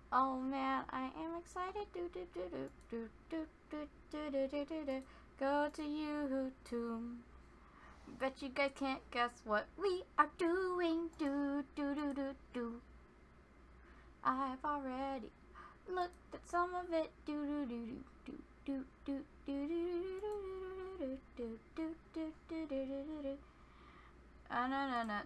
Oh man, I am excited. Do do do do do do do do do do do do. Go to YouTube. Bet you guys can't guess what we are doing. Do do do do do. I've already looked at some of it. Do do do do do do do do do do do do do do do do do do.